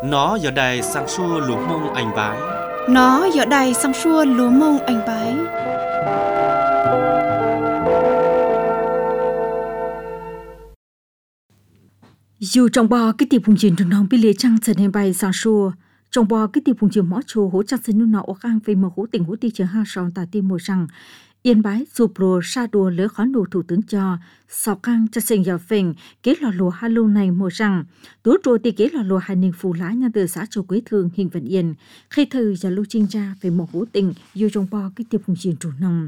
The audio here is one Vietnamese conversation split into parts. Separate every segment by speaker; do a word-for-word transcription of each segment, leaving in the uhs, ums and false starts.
Speaker 1: Nó giờ đây sang xua lúa mông anh bái.
Speaker 2: Nó giờ đây sang xua lúa mông anh bái.
Speaker 3: Dù trong bò cái tiệp phùng truyền trong nòng bị lệ trăng trở nên bay sang xua. Trong bò cái tiệp phùng truyền mỏ chùa hỗ trợ sinh nụ ở khang về một hỗ tình hỗ ti chờ ha sòn tại tim mùa rằng Yên bái dù pro sa đùa lỡ khó nụ thủ tướng cho sọc khang cho sinh giờ phình kế lò lùa ha lâu này mùa rằng tú trùa ti kế lò lùa hai ninh phù lá nhà từ xã châu quế thường hình vận yên khi thời giờ lưu trinh ra về một hỗ tình dù trong bò cái tiệp phùng truyền chủ nòng.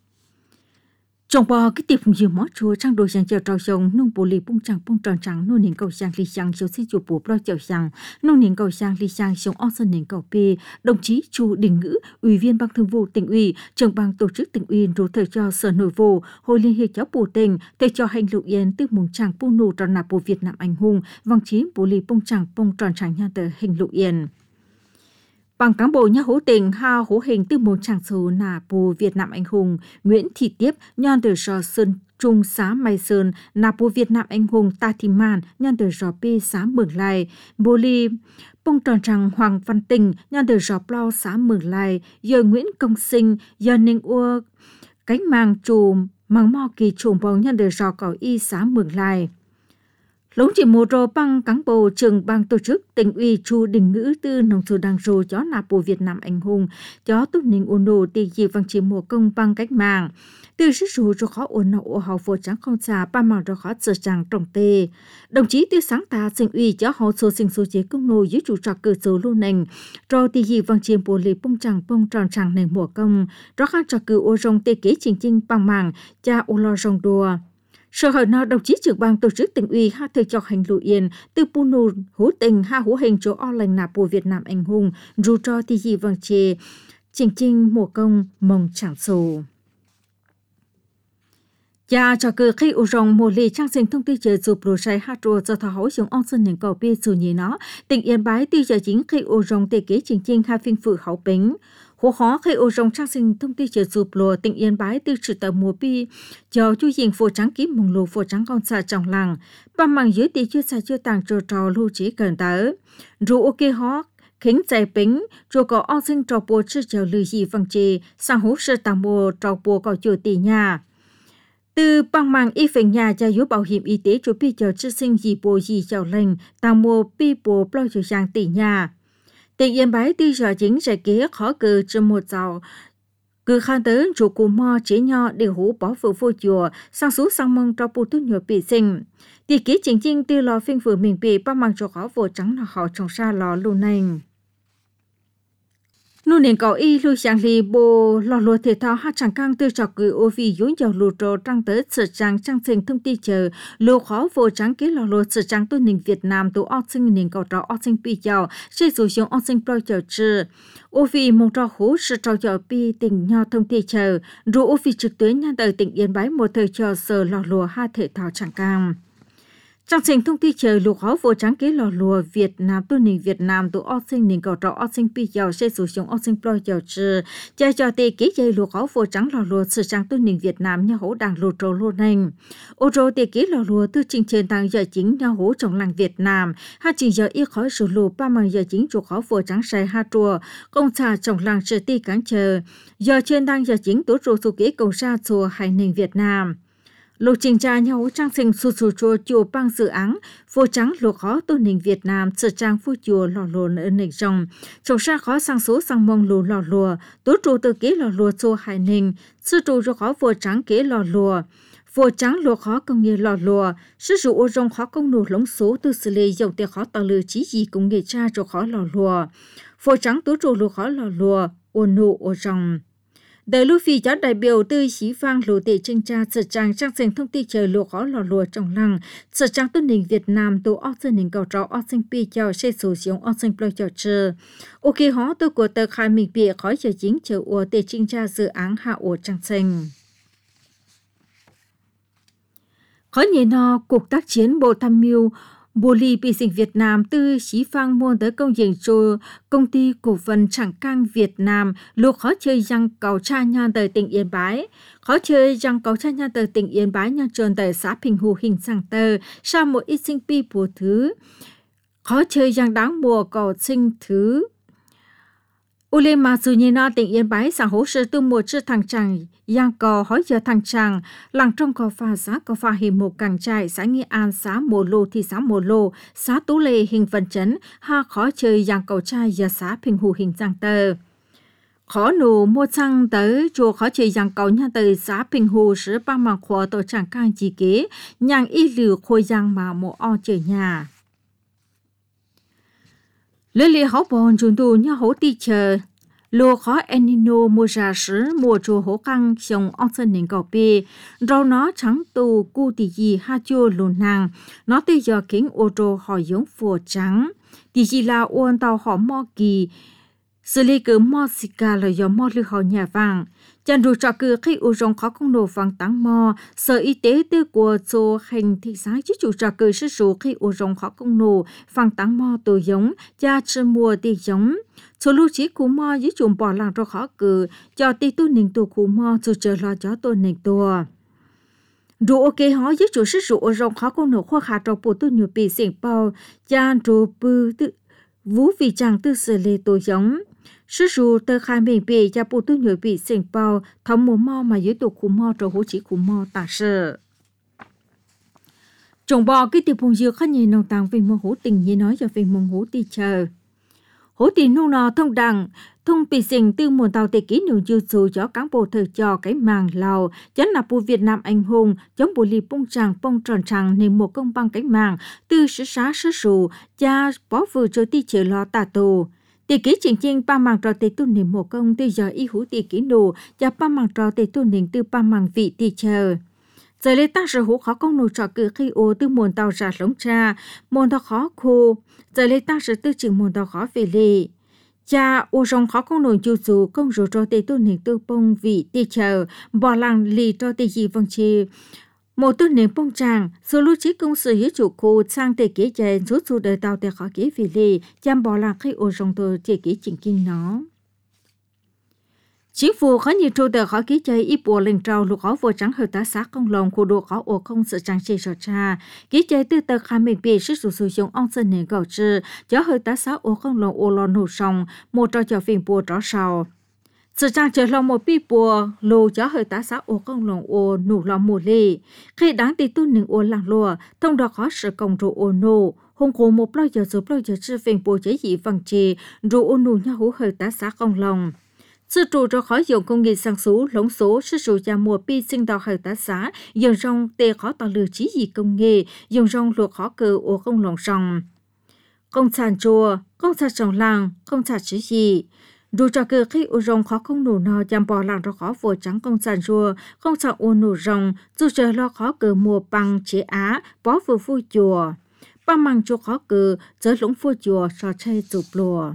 Speaker 3: Trong bò cái tiệp phùng truyền mỏ chùa trang đồ sang chờ trao sông nông bồ lì bung trắng bung tròn trắng nông niệm cầu sang ly sang châu xí chùa bùa bao chậu sang nông niệm cầu sang ly sang sông on sơn niệm cầu p đồng chí Chu Đình Ngữ ủy viên ban thường vụ tỉnh ủy trưởng ban tổ chức tỉnh ủy rồi thời cho sở nội vụ hội liên hiệp giáo bù tỉnh thời cho hành lục yên từ mùng tràng pu nụ tròn nạp bù Việt Nam anh hùng vòng chí bồ lì bung trắng bung tròn trắng nhà tờ hành lục yên bằng cán bộ nhà hỗ tình ha hỗ hình từ một tràng số nà bù Việt Nam anh hùng Nguyễn Thị Tiếp nhân từ sò Sơn Trung xã Mai Sơn nà bù Việt Nam anh hùng Ta Thị Man nhân từ sò Pi xã Mường Lai bồ li bông tròn trăng Hoàng Văn Tình nhân từ sò Plau xã Mường Lai giờ Nguyễn Công Sinh giờ Ninh Ua cánh mang chùm mang mò kỳ chùm bầu nhân từ sò Cỏ Y xã Mường Lai. Lống chỉ một rô băng cán bộ trường ban tổ chức tỉnh ủy Chu Đình Ngữ tư nông thôn đăng rô chó nạp bộ Việt Nam anh hùng chó tốt ninh ôn đồ tỷ dị vang chỉ mùa công băng cách mạng từ sức rù cho khó ôn nộ hào phổ trắng không xa ba màu cho khó sửa trắng trồng tê đồng chí tư sáng ta tỉnh ủy chó hậu số sinh số chế công nô dưới chủ trọ cử số lưu nành rồi tỷ dị vang chỉ bộ lì bông trắng bông tròn trắng nền mùa công rõ khăn trọ cử ô rong tê kế trình trình bằng mảng cha ô lo rong đùa. Sở hội nào đồng chí trưởng ban tổ chức tỉnh ủy ha thời cho hành lụ yên từ pu nụ hỗ tình ha hỗ hình chỗ o lành nạp bộ Việt Nam anh hùng dù cho thì gì vâng chê trình trình mùa công mong chẳng sổ. Cha cho cơ khi u rong mùa lì trang sinh thông tin chờ dù pro sai ha trùa cho thảo hối xuống on sơn nền cầu bia dù nhì nó tỉnh Yên Bái tiêu giờ chính khi u rong tề kế trình trình ha phiên phụ hậu bính. Hồ khó khi ô rong trang sinh thông tin chờ dụp lùa tỉnh Yên Bái từ sự tờ mùa bi cho chú dình phổ trắng kiếm mông lù phổ trắng con xa trong làng ba màng dưới tỷ chưa xa chưa tàng trò trò lưu trí cần tớ rủ ok hó khính chạy bính rồi có o sinh trò bùa chứ chờ lưu gì văng chê sang hú sơ tàng bùa trò bùa có chùa tỷ nhà từ bằng màng y phình nhà cho yếu bảo hiểm y tế cho bi chờ chứ sinh gì bùa gì chào lành tàng bùa bi bùa bao cho giang tỷ nhà. Tỉnh Yên Bái tư giờ chính sẽ kế khó cử cho một giàu cứ khăn tới chủ cù mò chế nho để hú bỏ phụ vô chùa sang số sang mong cho bù tốt nhiều bị sinh thì kế chính chính tư lò phim vừa mình bị ba mang cho khó vô trắng là họ trồng xa lò luôn này. Nô nền cầu y lưu sang lì bồ lò lùa thể thao hát chẳng căng tư trọc gửi ô vì dối dầu lù trò trăng tới sở trang trang sinh thông tin chờ lù khó vô trắng kế lò lùa sở trang tôi nền Việt Nam tụ ọc sinh nền cầu trò ọc sinh bị chào sẽ dù dùng ọc sinh pro chờ trừ ô vì mong trò hú sự trò chờ bi tình nhau thông tin chờ rồi ô vì trực tuyến nhà đời tỉnh Yên Bái một thời chờ sở lò lùa hát thể thao chẳng căng. Trang sinh thông tin chờ lục khó vô trắng kế lò lùa Việt Nam tu nền Việt Nam tu óc sinh nền cầu trọ óc sinh pi giàu sẽ sử dụng óc sinh pro giàu trừ cha cho tê kế chơi lục khó vô trắng lò lùa sự trang tu nền Việt Nam nhà hỗ đảng lùa trâu luôn nền ô trâu tê kế lò lùa tư trình trên tăng giờ chính nhà hỗ trong làng Việt Nam hai trình giờ ít khói sử lùa ba màng giờ chính chủ khó vô trắng sai hai trùa công xã trong làng sự ti cán chờ giờ trên tăng giờ chính tú trụ số kế cầu ra chùa hải nền Việt Nam. Lộ trình tra nhau trang sinh su su chùa chùa bang dự án vô trắng lộ khó tô nền Việt Nam sở trang phu chùa lò lùa ở nền rồng trồng ra khó sang số sang mong lù lò lùa tố trụ từ kế lò lùa chùa hải nền sư trụ cho khó vô trắng kế lò lùa vô trắng lộ khó công nghệ lò lùa sư dụ ô rong khó công nụ lống số từ xử lý dòng tiền khó tạo lừa chí gì công nghệ tra cho khó lò lùa vô trắng tố trụ lộ khó lò lùa ô nụ ô rong. Đời lưu phi cháu đại biểu tư xí vang lộ tệ tranh tra sở trang trang sinh thông tin chờ lộ khó lò lùa trong lăng sở trang tôn nền Việt Nam tổ óc dân nền cầu trò óc sinh pi chào xe sử dụng óc sinh ploi chào chờ ok hó tôi của tờ khai mình bịa khói chờ chính chờ ủa tệ tranh tra dự án hạ ủa trang sinh khói nhẹ no cuộc tác chiến bộ tham mưu Bồ lì bị sinh Việt Nam tư xí phang mua tới công trình cho công ty cổ phần Trảng Cang Việt Nam lục khó chơi răng cầu cha nha tới tỉnh Yên Bái khó chơi răng cầu cha nha tới tỉnh Yên Bái nha trơn tới xã Bình Hồ hình sang tờ sau một ít sinh pi bùa thứ khó chơi giang đáng mùa cầu sinh thứ u lên mà dù như nó tỉnh Yên Bái sáng hỗ trợ từ mùa chưa thằng chàng giang cầu hỏi giờ thằng chàng làng trong cầu pha xã cầu pha hình một càng trại xã Nghi An xã Mồ Lô thị xã Mồ Lô xã Tú Lê hình Vân Chấn ha khó chơi giang cầu trai giờ xã Bình Hù hình Giang Tờ khó nụ mua xăng tới chùa khó chơi giang cầu nhà từ xã Bình Hù sử ba mảng khóa tổ chẳng càng chỉ kế nhàng y lử khôi giang mà mộ o chơi nhà lưỡi lì hậu bòn chúng tôi nhà hậu ti chờ lúa khó enino mua ra sứ mua chùa hậu căng xong ông sân nền cầu bê rau nó trắng tù cu tì gì ha chua lùn nàng nó tới giờ kính ô tô họ giống phùa trắng tì gì là uôn tàu họ mò kỳ xử lý cứ mò xì cà là do mò lưu họ nhà vàng chẳng đủ cho cứ khi u rong khó công nổ vàng tăng mò sở y tế tư của số hành thị xã chứ chủ cho cứ sử dụng khi u rong khó công nổ vàng tăng mò tổ giống cha chân mua tì giống số lưu trí của mò với chùm bỏ làng cho khó cứ cho tì tu nền tổ của mò cho chờ lo cho tổ nền tổ đủ ok họ với chủ sử dụng u rong khó công nổ khoa khá cho bộ tu nhiều bị xỉn bao cha đủ bư tự vũ vì chàng tư xử lý tổ giống sử dụng tờ khai mình bị cho bộ tu nhiều bị xỉn bao thống mùa mò mà dưới tổ của mò cho hỗ chỉ của mò tạ sở trồng bò cái tiệp vùng dưa khác nhìn nông tàng về mô hỗ tình như nói cho về mông hỗ ti chờ hỗ tình nông nò thông đẳng thông bị xỉn từ nguồn tàu tệ ký nhiều dư dù cho cán bộ thời cho cái màng lào chấn là bộ Việt Nam anh hùng chống bộ lì bông tràng bông tròn tràng nên một công bằng cái màng từ sử xá sử sụ cha bó vừa cho ti chờ lo tà tù tì ký chỉnh chinh ba màng trò tê tu niệm một công từ giờ y hữu tì ký nổ và ba màng trò tê tu niệm từ ba màng vị tì chờ giờ lấy ta sở hữu khó công nổ trò cử khi ô từ nguồn tàu ra lống cha nguồn tàu khó khô giờ lấy ta sở tư chừng nguồn tàu khó về lì cha ô rong khó công nổ chu dù công rủ trò tê tu niệm từ bông vị tì chờ bỏ làng lì trò tê gì vâng chi một tu niệm bông tràng số lưu trí công sự hiếu chủ cô sang tê kế chạy rút dù đời tàu tê khó kế vì lì chăm bỏ làng khi ô rong tôi tê kế chỉnh kinh nó chính phủ khó nhiều trâu tờ khó ký chơi ít bộ lên trâu lục khó vừa trắng hơi tá xác công lòng của đồ khó ổ không sự trang trí rõ cha ký chơi từ tờ khai mình bị sức sử dụng ông dân nền cầu trừ cho hơi tá xác ổ không lòng ổ lò nổ sòng một trò cho phim bùa rõ sầu sự trang trở lòng một pi bùa lô cho hơi tá xác ổ không lòng ổ nổ lòng mùa lì khi đáng đi tu nền ổ làng lùa thông đó khó sự công trụ ổ nổ hùng cổ một bao giờ rồi bao giờ chưa phim bùa chế dị vàng trì rồi ổ nổ nhau hú hơi tá xác công lòng sư trụ cho khỏi dùng công nghệ sang số lống số sư trụ cho mùa pi sinh đào hơi tá xá dùng rong tê khó tạo lừa trí gì công nghệ dùng rong luộc khó cờ ô không lòng sòng công sản chùa công sản trồng làng công sản trí gì dù cho cờ khi ô rong khó không nổ nò chăm bò làng cho khó vừa trắng công sản chùa công sản ô nổ rong dù chờ lo khó cờ mùa bằng chế á bó vừa phu chùa ba măng chùa khó cờ giới lũng phu chùa trò chơi chụp lùa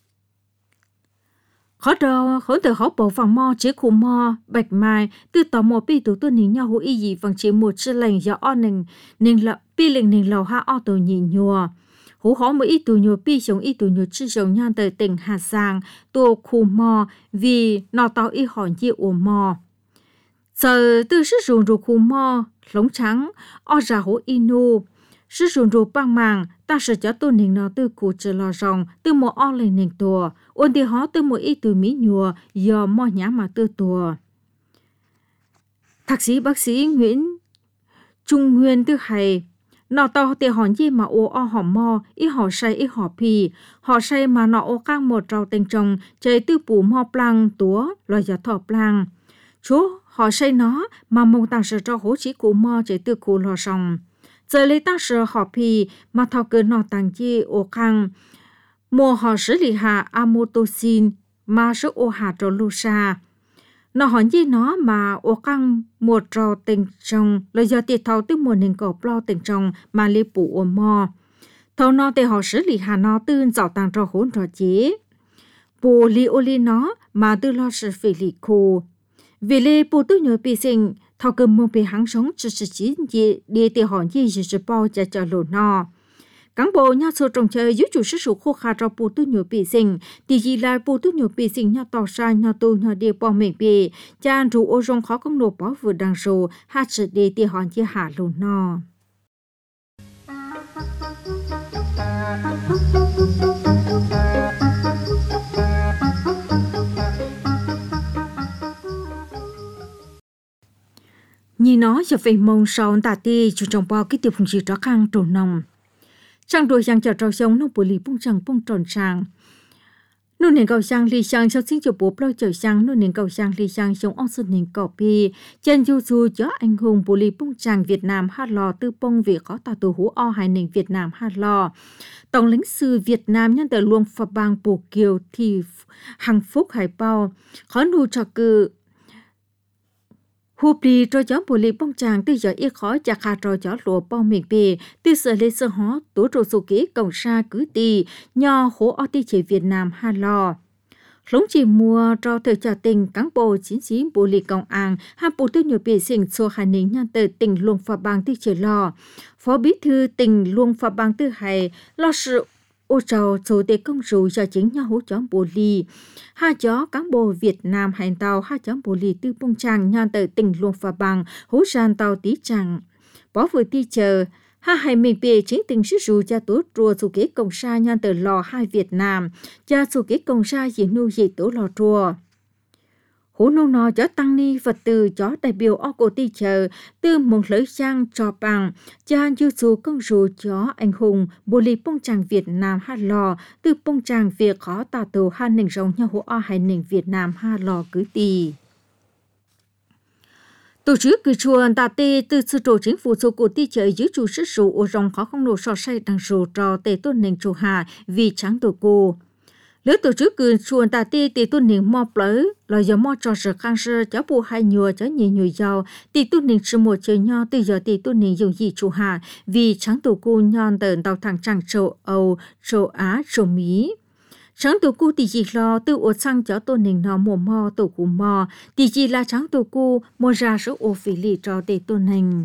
Speaker 3: khó đâu khó từ khó bộ phòng mò chế khu mò bạch mai từ tàu mò pi tụ tuân hình nhau hữu y gì bằng chế một sự lành do o nình nên là pi lệnh nên lầu ha o tàu nhìn nhùa hữu khó một ít tụ nhùa pi sống ít tụ nhùa chữ sống nhan từ tỉnh Hà Giang tụ khu mò vì nó tàu y hỏi gì ổ mò giờ từ sử dụng đồ khu mò lống trắng o ra hữu inu sử dụng đồ băng màng ta sẽ cho tôi nên nó từ cụ trở lo rong từ một o lên nên tua ôn thì họ từ một ít từ mỹ nhùa do mò nhá mà từ tua thạc sĩ bác sĩ Nguyễn Trung Nguyên từ hay nó tao thì họ gì mà ô o họ mò ít họ say ít họ pì họ say mà nó ô căng một trâu tình trồng chơi từ bù mò plang túa loài gió thọ plang chú họ say nó mà mong ta sẽ cho hỗ chỉ cụ mò chơi từ cụ lo rong giờ lấy ta sợ họ pì mà thao cơ nọ tàng chi ô khang mùa họ xử lý hạ amotosin mà số ô hạ trò lô sa nó hỏi gì nó mà ô khang một trò tình trồng là do tiệt thao từ mùa nền cổ plo tình trồng mà lê phụ ô mò thao nó để họ xử lý hạ nó tư dạo tàng trò hỗn trò chế bù li ô li nó mà tư lo sự phỉ lì khô vì lê bù tư nhớ bị sinh thao cơ mong bị hắn sống chỉ chỉ chỉ gì để để họ gì chỉ chỉ bao cho cho lô nó cán bộ nhà số trồng chơi giúp chủ sức khô khá cho bù tư nhớ bị sinh thì gì là bù tư nhớ bị sinh nhà tỏ ra nhà tu nhà để bỏ mình bị cha rủ ô rong khó công nộp bỏ vừa đằng số hát chỉ để để họ chỉ hạ lô nó Nhìn nó cho về mông sau tà ti chú trong bao cái tiêu phùng chỉ cho khang trổ nồng. Trang đôi giang chờ trò sống nó bùi lì bông chẳng bông tròn sang. Nô nền cầu sang lì sang sau sinh cho bố lâu chờ sang nô nền cầu sang lì sang sống ông xuân nền cầu bì. Chân du du cho anh hùng bùi lì bông chẳng Việt Nam hát lò tư bông vì có tà tù hú o hai nền Việt Nam hát lò. Tổng lãnh sư Việt Nam nhân tờ luông phà bang bù kiều thì hằng phúc hải bao. Khó nụ cho cự. Hụp đi cho gió bùi lì bông chàng từ giờ ít khó chạc hà cho gió lùa bao miền bì, từ sở lê sơ hó tố trổ sổ kế cổng xa cứ tì, nho hố o tì chế Việt Nam hà lò. Lống chỉ mùa cho thời trả tình cán bộ chiến sĩ bùi lì công an, hà bù tư nhiều bì xình xô hà nính nhân tờ tỉnh luông phà bang tì chế lò. Phó bí thư tỉnh luông phà bang tư hài, lo sự ô trào chủ tịch công rủ cho chính nhau hỗ chó bồ lì. Hai chó cán bộ Việt Nam hành tàu hai chó bồ lì tư bông tràng nhon tới tỉnh luông phà bằng hỗ tràn tàu tí tràng. Bó vừa ti chờ, hai hai mình bề chính tình sức rủ cho tố trùa chủ kế công sa nhon tới lò hai Việt Nam, cho chủ kế công sa dì nu dì tố lò trùa. Hố nô nò chó tăng ni Phật tử chó đại biểu o cổ ti chờ từ một lưỡi trang cho bằng cha như dù công rủ chó anh hùng bồ lì bông tràng Việt Nam hát lò từ bông tràng việc khó tà tù hai nền rồng nhau hố o hai nền Việt Nam hát lò cứ tì. Tổ chức cử chuồn tà tê từ sự tổ chính phủ số cổ ti chờ giữ chủ sức rủ ô rồng khó không nổ so say đằng rủ cho tề tôn nền chủ hà vì trắng tổ cô. Lỡ tổ chức cử chuồn tà ti tỷ tuân nền mò plớ, là do mò cho sự khang sơ cháu bù hai nhùa cháu nhì nhùi giàu, tỷ tuân nền sự một chơi nho từ giờ tỷ tuân nền dùng gì chủ hà, vì trắng tổ cô nhon tờn tàu thẳng chẳng châu Âu, châu Á, châu Mỹ. Trắng tổ cô tỷ gì lo từ ô sang cháu tôn nền nó mùa mò tổ cụ mò, tỷ gì là trắng tổ cô mò ra số ô phí lì cho tỷ tuân nền.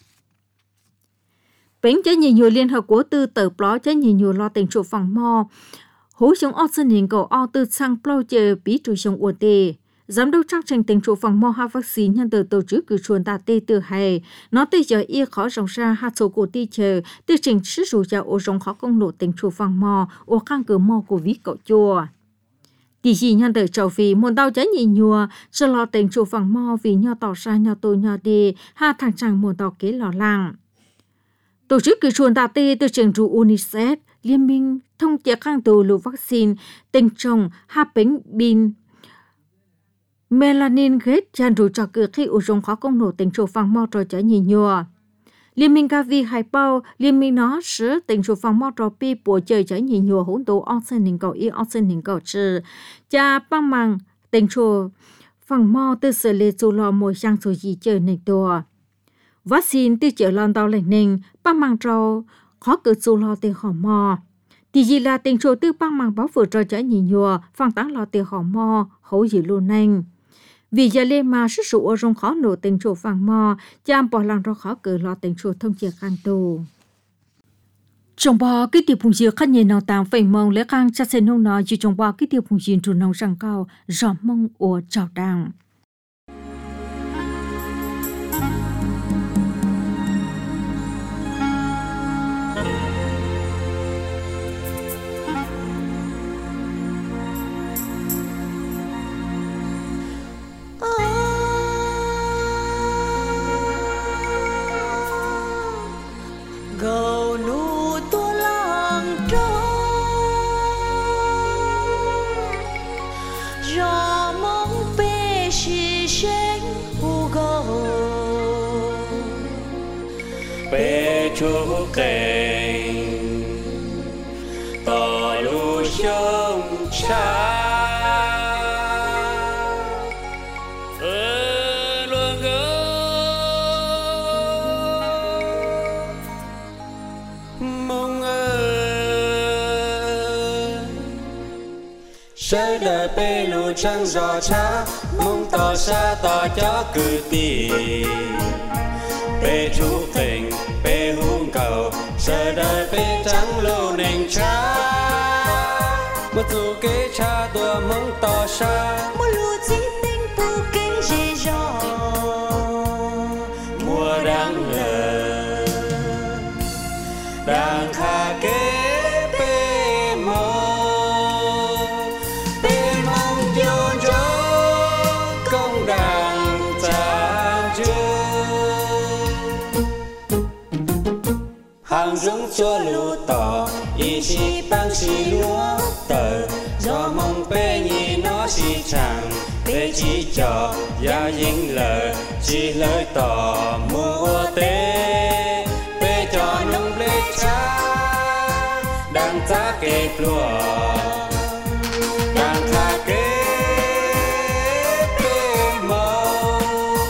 Speaker 3: Bánh cháu nhì nhùi liên hợp quốc tư tờ pló cháu nhì nhùi lo tình trụ phòng mò, hố chống o sân hình cầu o từ sang plau chờ bí trù chống uổng tê. Giám đốc trang trình tình trụ phòng mò ha vaccine nhân từ tổ chức cử chuồn tà tê từ hay. Nó từ giờ ia khó rộng ra hạt số cổ ti chờ từ trình sử dụng cho ô rộng khó công nổ tình trụ phòng mò ô khang cử mò của ví cậu chùa. Tỷ gì nhân từ trầu vì muốn đau cháy nhị nhùa cho lo tình trụ phòng mò vì nho tỏ ra nho tô nho đi ha thằng chàng muốn tỏ kế lò làng. Tổ chức cử chuồn tà tê từ trình trụ UNICEF Liên minh thông tiệc khang tù lũ vaccine tình trồng hạ bánh bin melanin ghét chan rủ cho cửa khi ủ rồng khó công nổ tình trụ phòng mò trò trở nhì nhùa. Liên minh Gavi Hải Bao, liên minh nó sứ tình trụ phòng mò trò pi bộ chơi trở nhì nhùa hỗn tố ong sen nình cầu y ong sen nình cầu trừ. Cha băng măng tình trụ phòng mò từ sở lê dù lò mùi sang dù gì chơi nình tùa. Vaccine từ chợ lòn tàu lệnh nình băng măng trâu khó cử dù lo tiền họ mò. Thì gì là tình trồ tư băng măng báo vừa trò trở nhì nhùa, phang tán lo tiền họ mò, hấu gì luôn nành. Vì giờ lê mà sức sụ ở rong khó nổ tình trồ phang mò, chàm bỏ lăng ro khó cử lo tình trồ thông chiếc khăn tù. Trong bò cái tiệp phùng diệt khăn nhẹ nào tàng phải mong lẽ khang cha sen nông nói chỉ trong bò cái tiệp phùng diệt trù nông sang cao, rõ mong ở chào đàng.
Speaker 4: Gầu nụ tua làng trâu gió mong bê xì xanh hù gầu
Speaker 5: bê chú kênh tỏ lù sông xa sẽ đời bê lù trăng giò cha mong tỏ xa tỏ cho cử tì bê chú tình bê hung cầu sẽ đời bê trắng lù nền cha một dù kế cha đùa mong tỏ xa
Speaker 4: một lù chỉ tình tu kinh dễ dò
Speaker 5: mùa đang lờ đang khá kế chúa lũ tỏ ý chí băng xì lúa tờ do mong bê nhì nó xì chẳng bê chỉ cho ya dính lờ chỉ lời tỏ mua tế bê cho nông lê cha đang giá kê lúa đang tha kê bê màu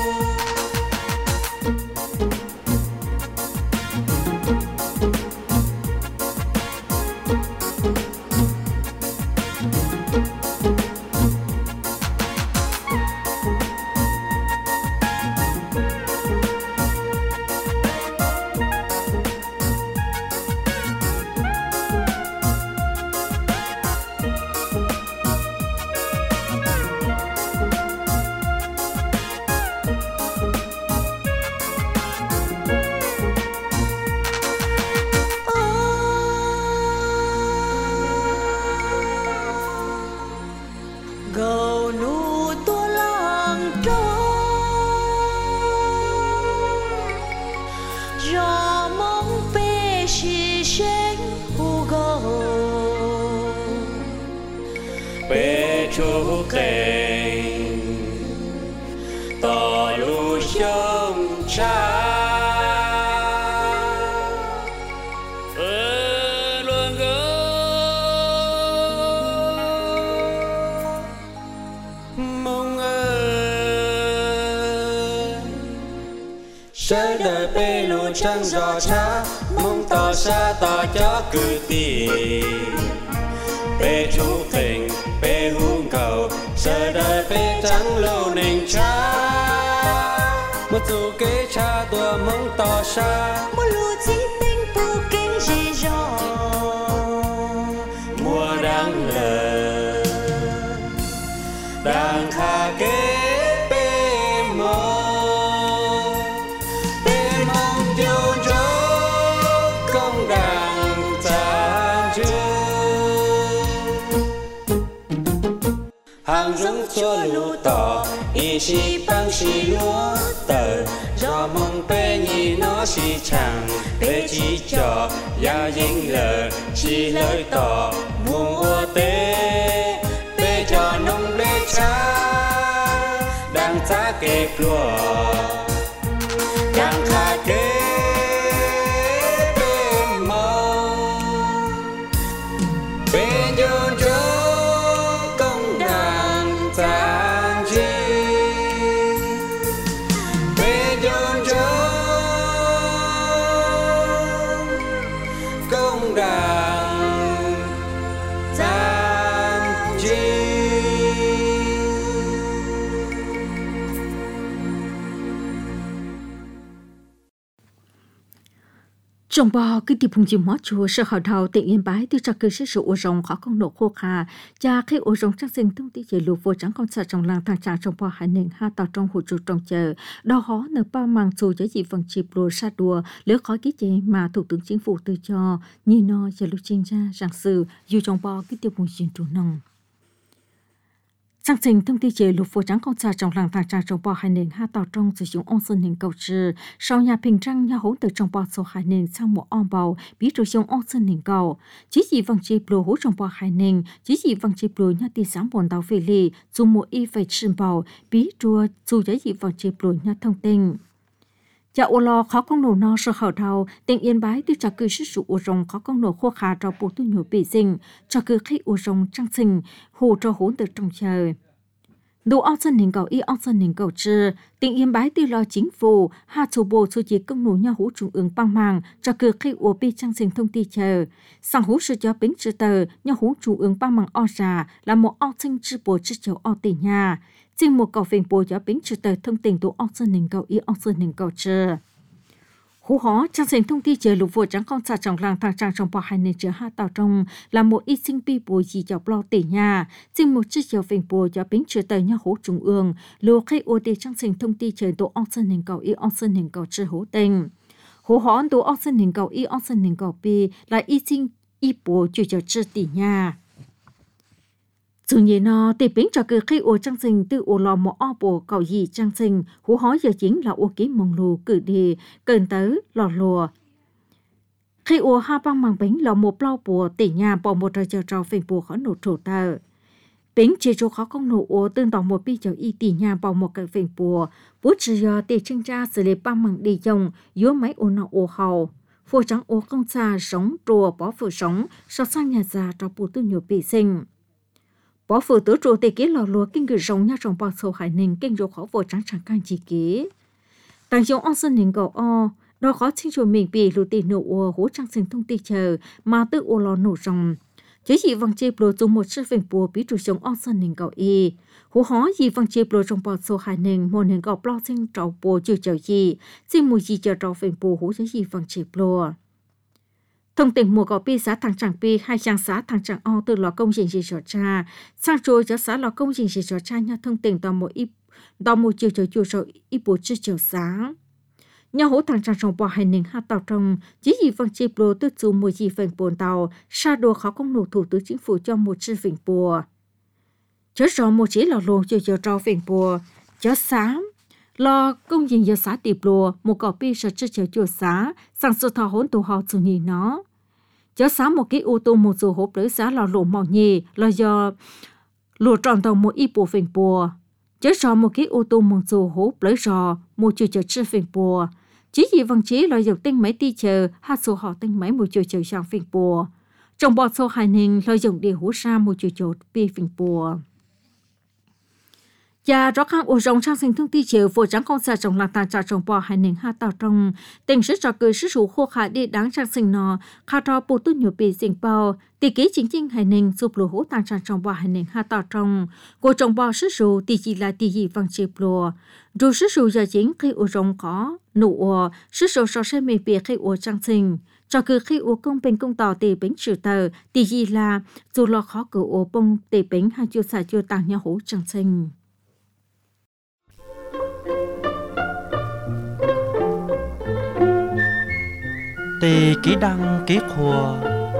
Speaker 4: gầu nụ tua lòng trôi gió mong bê xì xanh u gầu
Speaker 5: bê chú kênh tỏ lũ sông cha sơ đời bê lũ trăng gió cha mong tỏ xa tỏ cho cử tì bê chú kênh bê hung cầu sơ đời bê trắng lâu nền cha một dù kế cha tua mong tỏ xa
Speaker 4: một lũ chỉ tinh tu kinh gì gió
Speaker 5: mùa đang lờ đang kha kế bê mong bê mong tiêu chó công đàn cha chưa hàng dũng chúa lũ tỏ ý xì băng xì lúa tờ do mong bê nhì nó xì chẳng bê chỉ cho ya dính lờ chỉ lời tỏ muông ua tế bê cho nông lê cha đang giá kê lúa đang kha kê bê màu bê nhôn chó công đàn tàn chi bê nhôn chó công đàn tàn chi.
Speaker 3: Trong bò cái tiệp phùng chim mót chùa sở khảo thảo tỉnh Yên Bái từ trạc cơ sẽ sự ô rồng khó công nổ khô khà cha khi ô rồng trang sinh thông tí chế lục vô trắng con sợ trong làng thang trà trong bò hải nền ha tàu trong hồ trụ trong chờ đo khó nở bao màng dù giá trị phần chịp lùa sa đùa lỡ khói ký chế mà thủ tướng chính phủ từ cho như nó chờ lúc chính ra rằng sự dù trong bò cái tiệp phùng chim chủ nông Sang trình thông tin chế lục phố trắng con xa trong làng thang trà trong bò hai nền ha tàu trong sử dụng ôn sơn hình cầu trừ sau nhà bình trăng nhà hỗn từ trong bò số hai nền sang một ong bầu bí rồi dùng ôn sơn hình cầu chỉ chỉ vòng chip lô hỗ trong bò hai nền chỉ chỉ vòng chip lô nhà tỷ sáng bồn tàu về lì dùng một y phải trừng bầu bí rồi dù chỉ chỉ vòng chip lô nhà thông tin Chả ô lo khó công nổ no sơ khảo thảo, tỉnh Yên Bái từ trả cư sức sụ ô rồng khó công nổ khô khá cho bộ tu nhổ bể sinh, trả cư khách ô rồng trăng sinh, hồ cho hốn từ trong trời. Đủ ong sân hình cầu y ong sân hình cầu trừ, tỉnh Yên Bái từ lo chính phủ, hạ chủ bộ số chỉ công nổ nhà hú trung ương băng màng, trả cư khách ô bê trăng sinh thông ti chờ. Sang hú sự cho bính trừ tờ, nhà hú trung ương băng màng o rà là một ong sinh trừ bộ trừ chầu o tỉnh nhà. Chính một cầu phình bố giáo bính trừ tờ thông tin tụ ong sơn hình cầu y ong sơn hình cầu trừ. Hú hó, trang sinh thông tin chờ lục vô trắng con xa trong làng thang trang trong bò hai nền chứa hạ tàu trong là một ít sinh bi bố gì dọc lo tỉ nhà. Chính một chiếc giáo phình bố giáo bính trừ tờ nhà hố trung ương, lô khai ô đề trang sinh thông tin chờ tụ ong sơn hình cầu y ong sơn hình cầu trừ hố tình. Hú hó, tụ ong sơn hình cầu y ong sơn hình cầu bi là ít sinh y bố chủ chờ trừ tỉ nhà. Dù như nó, tỷ bính cho cơ khi ô trang sinh từ ô lò một o bộ cầu gì trang sinh, hú hói giờ chính là ô ký mong lù cử đi, cần tới lò lùa. Khi ua ha băng bằng bánh lò một bao bùa tỉ nhà bỏ một trời chờ trò phình bùa khó nổ trổ tờ. Bánh chế cho khó không nổ ua tương tỏ một bi chờ y tỉ nhà bỏ một cái phình bùa. Bố trừ giờ tỉ chân ra xử lý băng bằng đi dòng yếu máy ua nọ ua hầu. Phụ trắng ua không xa sống trùa bỏ phụ sống sau sang nhà già cho bù tư nhiều bị sinh. Bỏ phụ tứ trùa tỉ kế lò lùa kinh cử rồng nha rồng bao sầu hải ninh kinh rô khó vô trắng chẳng càng chỉ kế. Tại dòng ong sân ninh cầu o. Đó khó chính chủ mình bị lũ tì nổ ua hố trang sinh thông tì chờ mà tự ua lò nổ rồng. Chứ gì văng chê bồ dùng một sự phình bùa bí chủ sống ong sân nền gạo y. Hố hó gì văng chê bồ trong bò sô hải nền mô nền gạo bò sinh trào bùa chư chào gì. Xin mùi gì chờ trào phình bùa hố chứ gì văng chê bồ. Thông tình mùa gạo bi xã thằng chẳng bi hai chàng xã thằng chẳng o từ lò công trình gì cho cha. Sang trôi cho xã lò công trình gì cho cha nha thông tình tòa một ít tòa một chiều chờ chùa rồi ít bùa chư chiều xã. Nhà hỗ thằng trang trong bò hành ninh hạ tàu trong chỉ gì văng chê bồ tư dù mùi gì phình bồn tàu xa đồ khó công nổ thủ tướng chính phủ cho một chư phình bùa. Chớ rõ một chế lò lô cho cho trao phình bùa. Chớ xám lo công trình giờ xã tiệp lùa một cỏ bi sợ chư chờ chùa xã sang sự thọ hỗn tù họ dù nhì nó. Chớ xám một cái ô tô một dù hộp lấy xã lò lộ màu nhì là do lùa tròn tàu một y bùa phình bùa. Chớ rõ một cái ô tô một dù hộp lấy rò một chư chờ chư phình bùa. Chỉ gì văn chế lợi dụng tinh máy ti chờ hát số họ tinh máy một chiều chiều sang phình bùa. Trong bọt số hải ninh lợi dụng để hỗ ra một chiều chiều bì phình bùa. Và rõ kháng ổ rộng sang sinh thông ti chiều phổ trắng không xa trong lạc tàn trả trong bọt hải ninh hát tạo trong. Tình sức trò cười sức rủ khô khả đi đáng sang sinh nó. Khá trò bố tư nhiều bì sinh bao. Tỷ kế chính chính hải ninh giúp lỗ hỗ tàn trả trong bọt hải ninh hát tạo trong. Cô trong bọt sức rủ tỷ chỉ là tỷ gì văn chế bùa. Dù sức rủ giờ chính khi ổ rộng có. Nụ ổ, sức rổ sọ xe mê bìa khi ổ trang sinh. Cho cứ khi ổ công bình công tỏ tì bánh trừ tờ, tì gì là dù lo khó cử ổ bông tì bánh hay chưa xài chưa tàng nhà hổ trang sinh.
Speaker 1: Tì kỹ đăng kỹ khùa.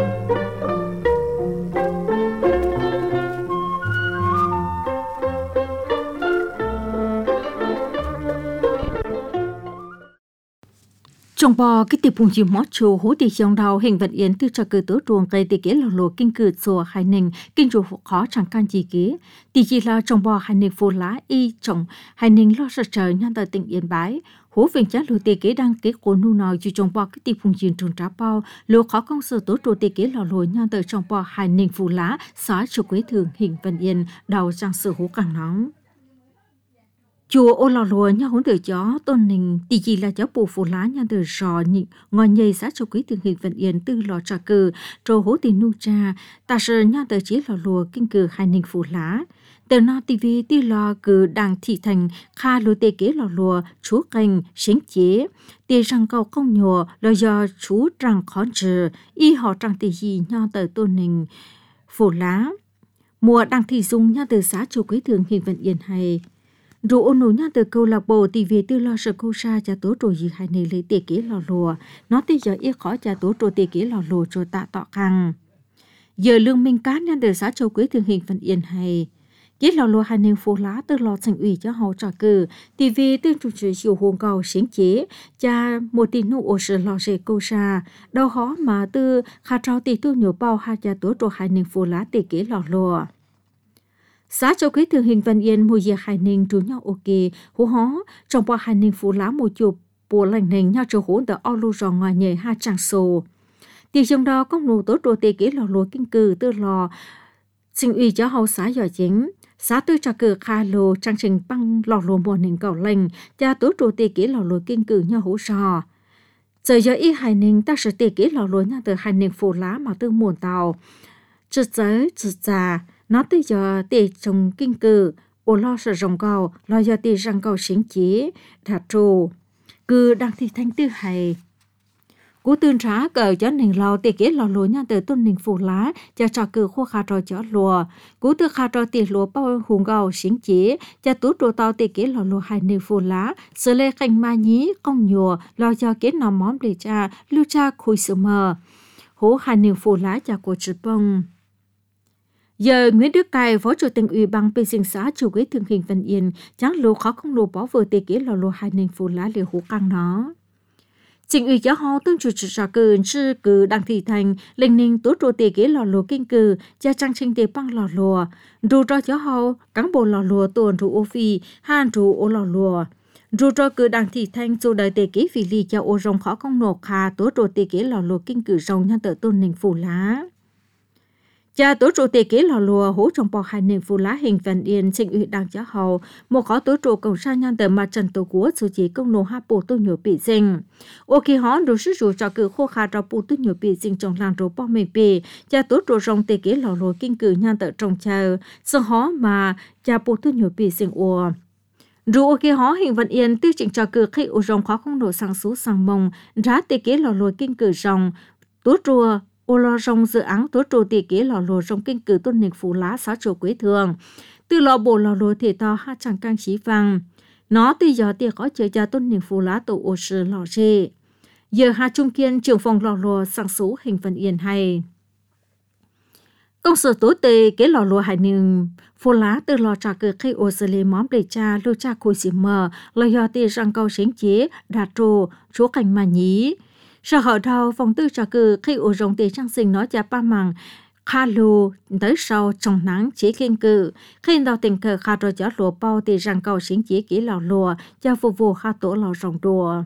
Speaker 3: Trong bò cái tiệp phùng chìm mót chùa hố tì trong đầu hình vận yến từ trò cử tố truồng gây tì kế lò lồ kinh cử chùa hải ninh kinh chùa khó chẳng can gì kế. Tì chỉ là trong bò hải ninh phù lá y trọng hải ninh lo sợ trời nhan tờ tỉnh yên bái. Hố vinh chá lô tì kế đăng kế của nu nào dù trong bò cái tiệp phùng chìm trùng trá bao lô khó công sự tố truồng tì kế lò lồ nhan tờ trong bò hải ninh phù lá xóa chùa quế thường hình vận yên đầu trang sự hố càng nóng. Chùa ô lò lùa nha hỗn tử chó tôn ninh tỷ chỉ là cháu bù phù lá nha tử sò nhị ngồi nhây sát cho quý thường hình vận yên tư lò trà cử trô hố tiền nu cha ta sơ nha tử chỉ lò lùa kinh cử hai ninh phù lá từ na tivi ti lò cử đàng thị thành kha lô tê kế lò lùa chú canh xính chế tê răng cầu không nhùa là do chú răng khó trừ y họ răng tỷ gì nha tử tôn ninh phù lá mùa đàng thị dung nha tử sát cho quý thường hình vận yên hay. Rồi ôn nổ nha từ câu lạc bộ thì về tư lo sợ câu xa cha tố trồi gì hay này lấy tiền kế lò lùa. Nó tới giờ ít khó cha tố trồi tiền kế lò lùa cho tạ tọ khăn. Giờ lương minh cát nha từ xã châu quế thường hình phần yên hay. Kế lò lùa hai nền phố lá từ lò thành ủy cho họ trả cử. Thì về tư chủ trì chiều hồn cầu xính chế. Cha một tỷ nụ ổ sự lò rể câu xa. Đâu khó mà tư khá trao tỷ tu nhiều bao hai cha tố trồi hai nền phố lá tiền kế lò lùa. Xã châu quý thường hình văn yên mùi dìa hải ninh trú nhau ok hú hó trong bò hải ninh phú lá một chụp bùa lành ninh nhau trò hỗn tờ o lô rò ngoài nhảy hai trang sổ. Thì trong đó có nụ tốt đồ tê kế lò lùa kinh cử tư lò sinh uy cho hậu xã giỏi chính. Xã tư trà cử khai lô trang trình băng lò lùa mùa ninh cầu lành cha tốt đồ tê kế lò lùa kinh cử nhau hú rò. Giờ giờ y hải ninh ta sẽ tê kế lò lùa nhau từ hải ninh phú lá mà tư muôn tàu. Chữ giới, chữ già. Nó tới giờ tê trong kinh cử, ô lo sợ rồng cầu, lo giờ tê răng cầu xính chế, thả trù. Cứ đang thi thanh tư hay. Cú tương trá cờ cho nền lò tê kế lò lùa nha từ tôn nền phù lá, cho trò cử khô khá trò chó lùa. Cú tư khá trò tê lùa bao hùng cầu xính chế, cho tú trù tàu tê kế lò lùa hai nền phù lá, sơ lê khanh ma nhí, công nhùa, lo cho kế nằm móm để cha, lưu cha khui sự mờ. Hố hai nền phù lá cho của trừ bông. Giờ Nguyễn Đức Cai, Phó Chủ tịch Ủy ban Bê Sinh xã chủ quế thường hình Văn Yên, chẳng lô khó không lô bỏ vừa tê kế lò lô hai nền phù lá liều hữu căng nó. Chính ủy giáo họ tương chủ trì ra cử sư cử đăng thị thành linh ninh tố trụ tề kế lò lùa kinh cử gia trang sinh tề băng lò lùa rù cho giáo họ cán bộ lò lùa tuần rù ô phi han rù ô lò lùa rù cho cử đăng thị thành dù đời tề kế phỉ lì cho ô rồng khó công nổ khá tố trụ tề kế lò lùa kinh cử rồng nhân tự tôn nình phủ lá. Cha tổ trụ tề kế lò lùa hỗ trong bò hai nền phù lá hình vần yên sinh ủy đăng giáo hậu một khó tổ trụ cộng sa nhân tờ mà trần tổ quốc số chỉ công nô hạ bộ tu nhiều bị sinh ô khi họ đủ sức rủ cho cử khô khá ra bộ tu nhiều bị sinh trong làng rô bò mê bì cha tổ trụ rong tề kế lò lùa kinh cử nhân tờ trong chờ sau họ mà cha bộ tu nhiều bị sinh ua rủ ô khi họ hình vần yên tiêu chỉnh cho cử khi ô rong khó không nổ sang số sang mông rá tề kế lò lùa kinh cử rong tổ trụ ô lò rong dự án tổ trụ tỉ kế lò lùa rong kinh cử tôn nịch phú lá sáu chỗ quế thường từ lò bộ lò lùa thể to hai chẳng căng trí vàng nó từ giờ tỉ có chơi cha tôn nịch phú lá tổ ô sư lò rê giờ hai trung kiên trưởng phòng lò lùa sang số hình phần yên hay công sở tố tề kế lò lùa hải nương phú lá từ lò trà cử khi ô sư lê móm để cha lưu cha khôi xì mờ lò giờ tỉ răng câu sáng chế đạt trô chúa cảnh mà nhí sau hậu đầu phòng tư trà cử khi ổ rồng tề trang sinh nói cha ba mằng kha lù tới sau trong nắng chế kiên cử khi đầu tình cờ kha rồi gió lùa bao tề răng cầu xính chế kỹ lò lùa cho phục vụ kha tổ lò rồng đùa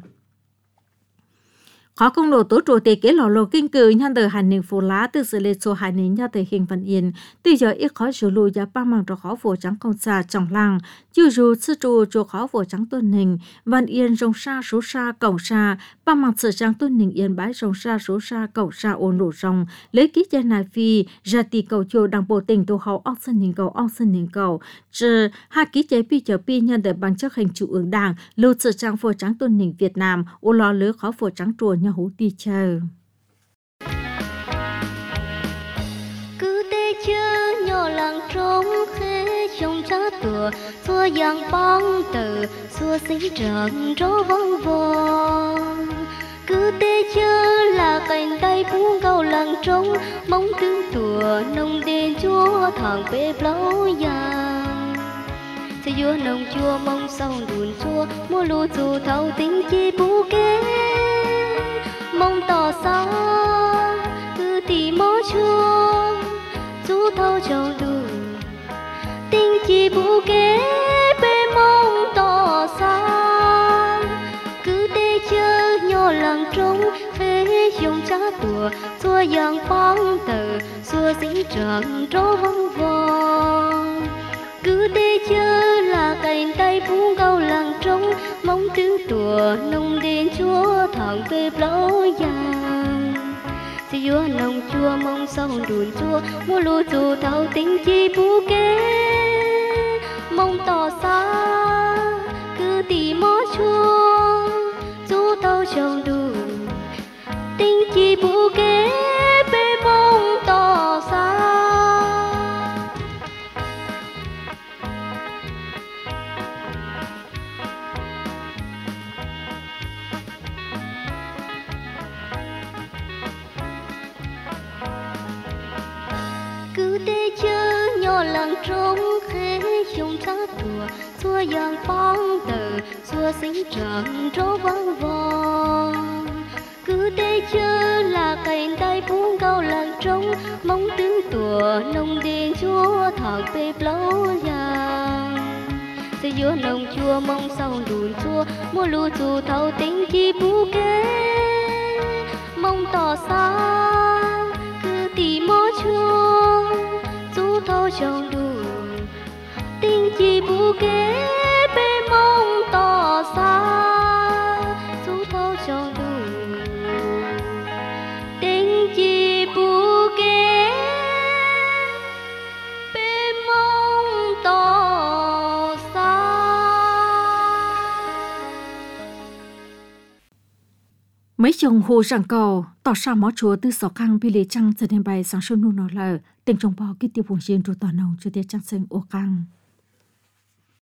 Speaker 3: khó công đồ tổ trụ tề kế lò lùa kinh cử nhân từ hành nền phù lá từ sự lệ số hành nền nhà từ hình văn yên từ giờ ít khó xử lùi giá ba mằng cho khó phổ trắng công xa trong làng chưa dù sư trụ cho khó phổ trắng tuần hình văn yên rồng sa số sa cầu sa ba mằng sự trắng tuần hình yên bãi rồng sa số sa cầu sa ôn đổ rồng lấy ký chân này phi ra tì cầu chiều đằng bộ tỉnh tổ hậu ong sân hình cầu ong sân hình cầu trừ hai ký chế pi chờ pi nhân từ bằng chấp hành chủ ứng đảng lưu sự trắng phổ trắng tuần hình Việt Nam ô lo lứa khó phổ trắng chùa nhà hú đi chờ
Speaker 4: cứ tê chơ nhỏ làng trống khế trong cha tùa xua giang băng từ xua sinh trợn rô vong vong cứ tê chơ là cành tay phú cầu làng trống mong tương tùa nông đền chúa thằng bê lâu giang sẽ vua nông chua mong sau đùn chua mua lúa dù thâu tính chi bú kế mong tỏ xa cứ tì mó chuông chú thâu châu đủ tinh chi bú kế bê mong tỏ xa cứ tê chơ nhỏ làng trống phê dùng cha tùa xua giang băng tờ xua sinh trợn rô vong vong cứ tê chơ là cành tay phú câu làng trống mong tương tùa nông đền chúa thằng về lâu giang sẽ vua nông chua mong sau đùn chua mua lúa dù thâu tính chi bú kế mong tỏ xa cứ tì mó chua dù thâu trồng đủ tính chi bú kế bê mong tỏ xa cứ tê chơ nhỏ làng trống khế trong cha tùa xua giang băng tờ xua sinh trợn rô vang vong cứ tê chơ là cành tay phú câu làng trống mong tương tùa nông đền chúa thằng bê lâu giang sẽ vua nông chua mong sau đùn chua mua lúa dù thâu tính chi bú kế mong tỏ xa cứ tì mó chuông chú thâu trồng đủ tinh chi bú kế bê mong tỏ xa chú thâu trồng đủ tinh chi bú kế bê mong tỏ xa.
Speaker 3: mấy chồng hồ rằng cầu tỏ ra mó chúa từ sọ khang bi lê trăng giờ đêm bay sáng sớm nô nọ lờ tình trong bò cái tiêu vùng trên trụ tỏ nồng cho tiết trăng sinh ô khang